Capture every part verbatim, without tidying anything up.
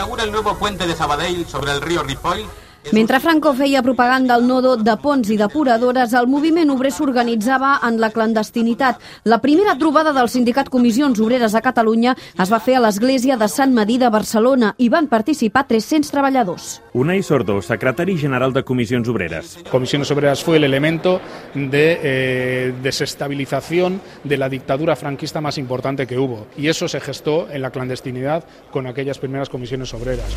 inaugura el nuevo puente de Sabadell sobre el río Ripoll. Mentre Franco feia propaganda al nodo de ponts i depuradores, el moviment obrer s'organitzava en la clandestinitat. La primera trobada del sindicat Comissions Obreres a Catalunya es va fer a l'església de Sant Medir de Barcelona i van participar tres-cents treballadors. Unai Sordo, secretari general de Comissions Obreras. Comisiones Obreras fue el elemento de eh, desestabilización de la dictadura franquista más importante que hubo. Y eso se gestó en la clandestinidad con aquellas primeras comisiones obreras.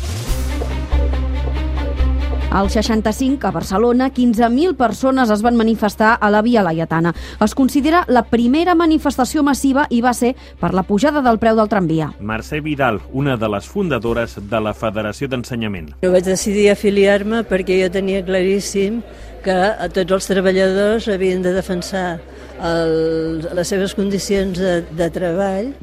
Al seixanta-cinc, a Barcelona, quinze mil persones es van manifestar a la Via Laietana. Es considera la primera manifestació massiva i va ser per la pujada del preu del tramvia. Mercè Vidal, una de les fundadores de la Federació d'Ensenyament. Jo vaig decidir afiliar-me perquè jo tenia claríssim que a tots els treballadors havien de defensar el, les seves condicions de, de treball.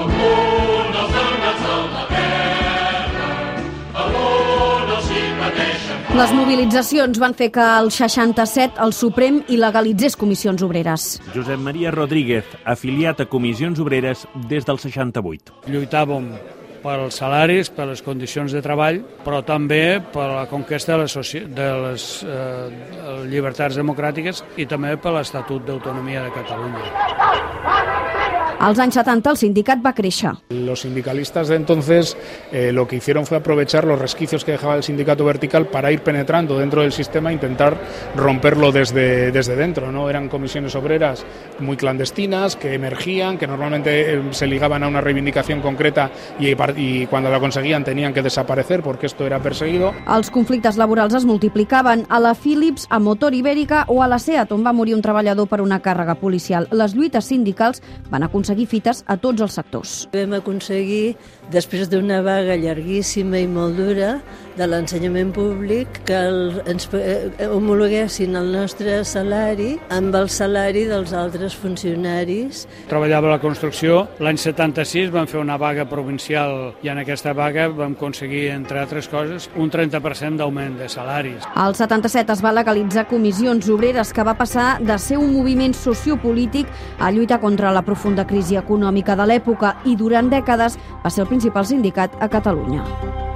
Les mobilitzacions van fer que el seixanta-set el Suprem il·legalitzés Comissions Obreres. Josep Maria Rodríguez, afiliat a Comissions Obreres des del seixanta-vuit. Lluitàvem per als salaris, per les condicions de treball, però també per la conquesta de les, de les eh, llibertats democràtiques i també per l'Estatut d'Autonomia de Catalunya. Als anys setanta el sindicat va créixer. Los sindicalistas de entonces eh, lo que hicieron fue aprovechar los resquicios que dejaba el sindicato vertical para ir penetrando dentro del sistema e intentar romperlo desde, desde dentro, ¿no? Eran comisiones obreras muy clandestinas, que emergían, que normalmente eh, se ligaban a una reivindicación concreta y, y cuando la conseguían tenían que desaparecer porque esto era perseguido. Els conflictes laborals es multiplicaven a la Philips, a Motor Ibèrica o a la SEAT, on va morir un treballador per una càrrega policial. Les lluites sindicals van aconseguir fites a tots els sectors. Vam aconseguir, després d'una vaga llarguíssima i molt dura de l'ensenyament públic, que el, ens eh, homologuessin el nostre salari amb el salari dels altres funcionaris. Treballava a la construcció. L'any setanta-sis vam fer una vaga provincial i en aquesta vaga vam aconseguir, entre altres coses, un trenta per cent d'augment de salaris. Al setanta-set es va legalitzar Comissions Obreres, que va passar de ser un moviment sociopolític a lluitar contra la profunda crisi econòmica de l'època i durant dècades va ser el principal sindicat a Catalunya.